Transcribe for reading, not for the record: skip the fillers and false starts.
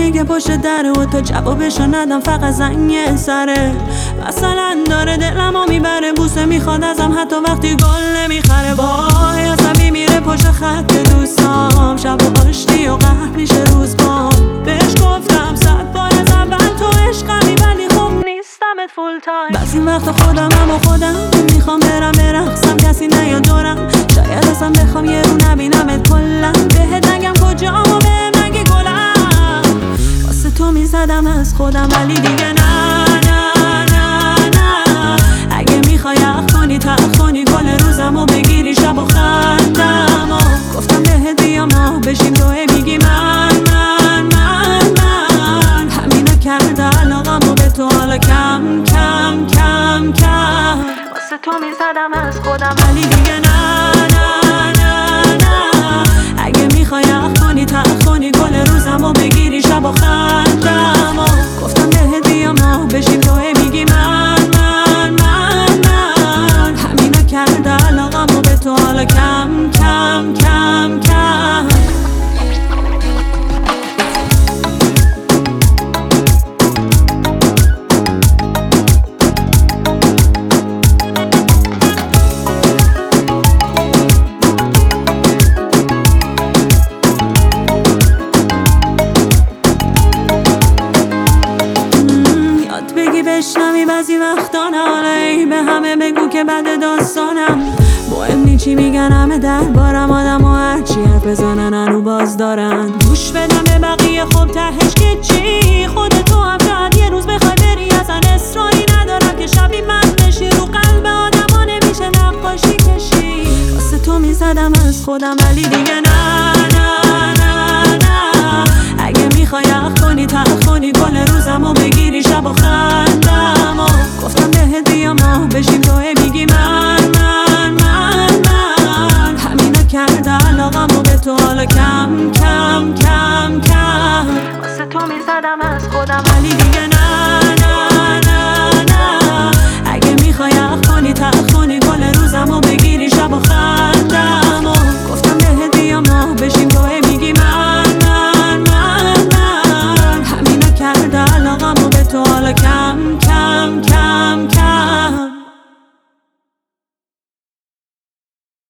میگه پشت دره و تا جوابشو ندم فقط زنگ سره. مثلا داره دلمو میبره، بوسه میخواد ازم حتی وقتی گل نمیخره. وای عصبی میره پشت خط دوستام، شب و آشتی و قهر میشه روز بام. بهش گفتم 100 بار از اول تو عشقمی، ولی خب نیستمت فول تایم. بعضی وقتا خودمم و خودم میخوام برم برقصم، کسی نیاد دورم. شاید اصلا بخوام یه رو نبینمت کلا، بهت نگم کجام و بهم نگی گلم. واسه تو میزدم از خودم ولی دیگه نه نه نه نه. اگه میخوای عقل کنی تلخ کنی گل روزمو بگیری شب و خندم و گفتم بهت بیام نه بشیم دوه میگی من من من من. همینا کرده علاقم و به تو حالا کم کم کم کم. واسه تو میزدم از خودم ولی دیگه نه نه نه نه. اگه میخوای عقل کنی تلخ کنی گل روزمو بگیری شب و خندم و گفتم بهت بیام نه بشیم دوه میگی من من من من. همینا کرده علاقم و به تو حالا کم کم کم کم. بشنوی بعضی وقتا نه، به همه بگو که بد داستانم. مهم نی چی میگن همه دربارم، آدم و هرچی حرف بزنن هنو باز دارن. گوش بدم به بقیه خب تهش که چی، خودتو هم شاید یه روز بخوای بری، اصلا اصراری ندارم که شبی من بشی. رو قلب آدم ها نمیشه نقاشی کشی. واسه تو میزدم از خودم ولی دیگه نه نه نه نه. اگه میخوای عقل کنی تلخ کنی گل روزمو بگیری شب و خندم و گفتم بهت بیام نه بشیم